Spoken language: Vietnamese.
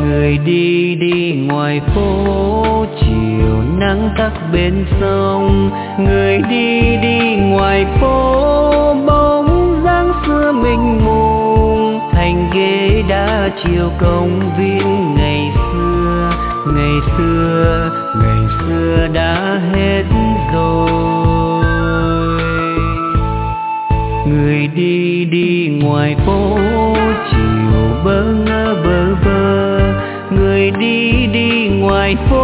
Người đi đi ngoài phố, chiều nắng tắt bên sông. Người đi đi ngoài phố, bóng dáng xưa mình mùng. Thành ghế đá chiều công viên ngày xưa, ngày xưa, ngày xưa đã hết rồi. Người đi đi ngoài phố, chiều bơ ngơ bơ vơ. Người đi đi ngoài phố,